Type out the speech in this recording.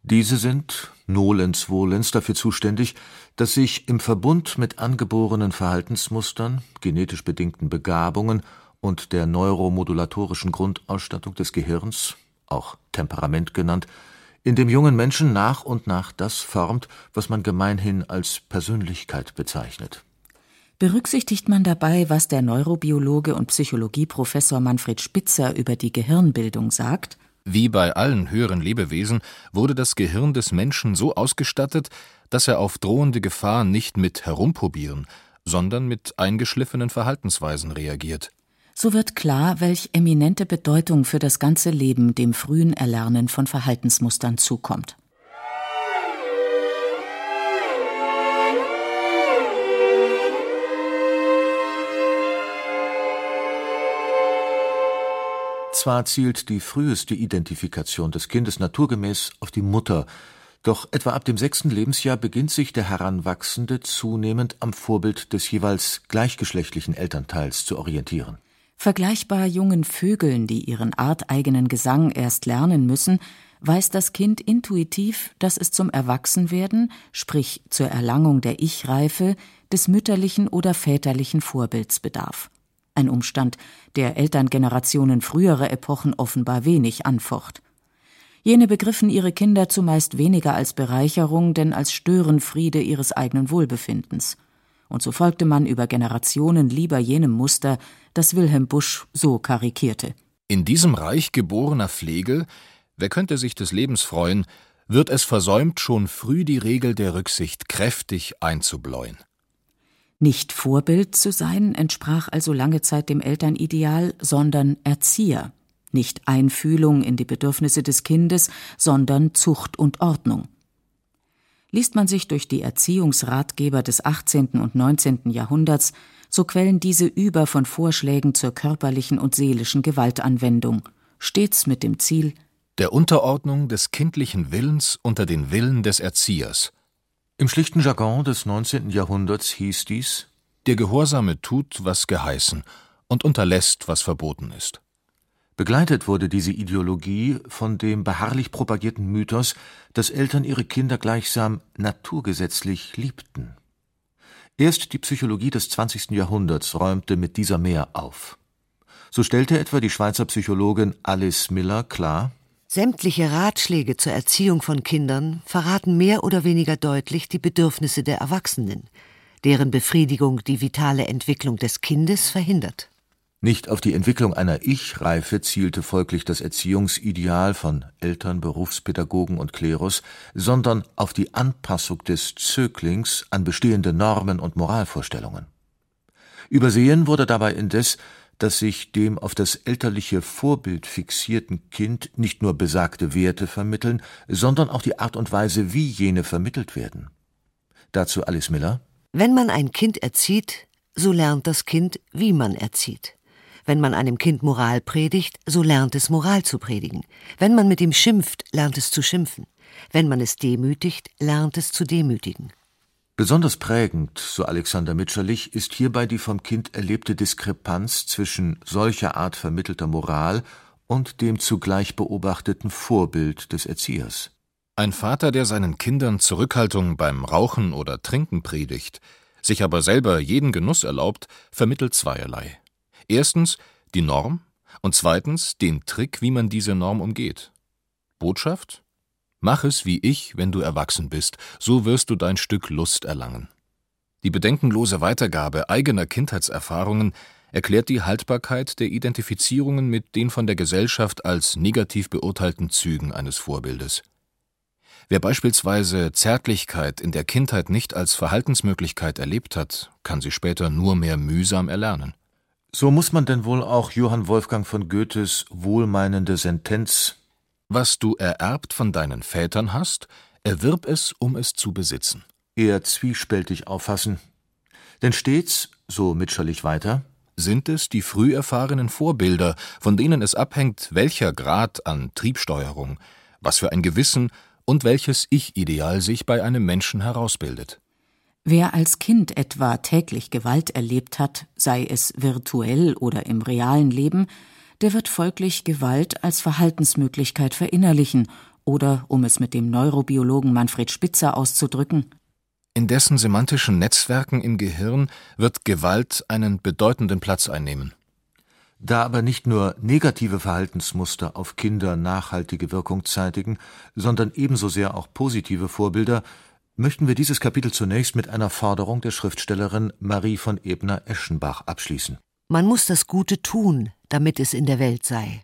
Diese sind, nolens volens, dafür zuständig, dass sich im Verbund mit angeborenen Verhaltensmustern, genetisch bedingten Begabungen und der neuromodulatorischen Grundausstattung des Gehirns, auch Temperament genannt, in dem jungen Menschen nach und nach das formt, was man gemeinhin als Persönlichkeit bezeichnet. Berücksichtigt man dabei, was der Neurobiologe und Psychologieprofessor Manfred Spitzer über die Gehirnbildung sagt? Wie bei allen höheren Lebewesen wurde das Gehirn des Menschen so ausgestattet, dass er auf drohende Gefahr nicht mit Herumprobieren, sondern mit eingeschliffenen Verhaltensweisen reagiert. So wird klar, welch eminente Bedeutung für das ganze Leben dem frühen Erlernen von Verhaltensmustern zukommt. Zwar zielt die früheste Identifikation des Kindes naturgemäß auf die Mutter, doch etwa ab dem 6. Lebensjahr beginnt sich der Heranwachsende zunehmend am Vorbild des jeweils gleichgeschlechtlichen Elternteils zu orientieren. Vergleichbar jungen Vögeln, die ihren arteigenen Gesang erst lernen müssen, weiß das Kind intuitiv, dass es zum Erwachsenwerden, sprich zur Erlangung der Ich-Reife, des mütterlichen oder väterlichen Vorbilds bedarf. Ein Umstand, der Elterngenerationen früherer Epochen offenbar wenig anfocht. Jene begriffen ihre Kinder zumeist weniger als Bereicherung, denn als Störenfriede ihres eigenen Wohlbefindens. Und so folgte man über Generationen lieber jenem Muster, das Wilhelm Busch so karikierte. In diesem Reich geborener Flegel, wer könnte sich des Lebens freuen, wird es versäumt, schon früh die Regel der Rücksicht kräftig einzubläuen. Nicht Vorbild zu sein, entsprach also lange Zeit dem Elternideal, sondern Erzieher. Nicht Einfühlung in die Bedürfnisse des Kindes, sondern Zucht und Ordnung. Liest man sich durch die Erziehungsratgeber des 18. und 19. Jahrhunderts, so quellen diese über von Vorschlägen zur körperlichen und seelischen Gewaltanwendung, stets mit dem Ziel der Unterordnung des kindlichen Willens unter den Willen des Erziehers. Im schlichten Jargon des 19. Jahrhunderts hieß dies: Der Gehorsame tut, was geheißen, und unterlässt, was verboten ist. Begleitet wurde diese Ideologie von dem beharrlich propagierten Mythos, dass Eltern ihre Kinder gleichsam naturgesetzlich liebten. Erst die Psychologie des 20. Jahrhunderts räumte mit dieser mehr auf. So stellte etwa die Schweizer Psychologin Alice Miller klar: Sämtliche Ratschläge zur Erziehung von Kindern verraten mehr oder weniger deutlich die Bedürfnisse der Erwachsenen, deren Befriedigung die vitale Entwicklung des Kindes verhindert. Nicht auf die Entwicklung einer Ich-Reife zielte folglich das Erziehungsideal von Eltern, Berufspädagogen und Klerus, sondern auf die Anpassung des Zöglings an bestehende Normen und Moralvorstellungen. Übersehen wurde dabei indes, dass sich dem auf das elterliche Vorbild fixierten Kind nicht nur besagte Werte vermitteln, sondern auch die Art und Weise, wie jene vermittelt werden. Dazu Alice Miller: Wenn man ein Kind erzieht, so lernt das Kind, wie man erzieht. Wenn man einem Kind Moral predigt, so lernt es Moral zu predigen. Wenn man mit ihm schimpft, lernt es zu schimpfen. Wenn man es demütigt, lernt es zu demütigen. Besonders prägend, so Alexander Mitscherlich, ist hierbei die vom Kind erlebte Diskrepanz zwischen solcher Art vermittelter Moral und dem zugleich beobachteten Vorbild des Erziehers. Ein Vater, der seinen Kindern Zurückhaltung beim Rauchen oder Trinken predigt, sich aber selber jeden Genuss erlaubt, vermittelt zweierlei. Erstens die Norm und zweitens den Trick, wie man diese Norm umgeht. Botschaft: Mach es wie ich, wenn du erwachsen bist, so wirst du dein Stück Lust erlangen. Die bedenkenlose Weitergabe eigener Kindheitserfahrungen erklärt die Haltbarkeit der Identifizierungen mit den von der Gesellschaft als negativ beurteilten Zügen eines Vorbildes. Wer beispielsweise Zärtlichkeit in der Kindheit nicht als Verhaltensmöglichkeit erlebt hat, kann sie später nur mehr mühsam erlernen. So muss man denn wohl auch Johann Wolfgang von Goethes wohlmeinende Sentenz Was du ererbt von deinen Vätern hast, erwirb es, um es zu besitzen, eher zwiespältig auffassen. Denn stets, so Mitscherlich weiter, sind es die früh erfahrenen Vorbilder, von denen es abhängt, welcher Grad an Triebsteuerung, was für ein Gewissen und welches Ich-Ideal sich bei einem Menschen herausbildet. Wer als Kind etwa täglich Gewalt erlebt hat, sei es virtuell oder im realen Leben, der wird folglich Gewalt als Verhaltensmöglichkeit verinnerlichen Oder, um es mit dem Neurobiologen Manfred Spitzer auszudrücken: In dessen semantischen Netzwerken im Gehirn wird Gewalt einen bedeutenden Platz einnehmen. Da aber nicht nur negative Verhaltensmuster auf Kinder nachhaltige Wirkung zeitigen, sondern ebenso sehr auch positive Vorbilder, möchten wir dieses Kapitel zunächst mit einer Forderung der Schriftstellerin Marie von Ebner-Eschenbach abschließen. Man muss das Gute tun, damit es in der Welt sei.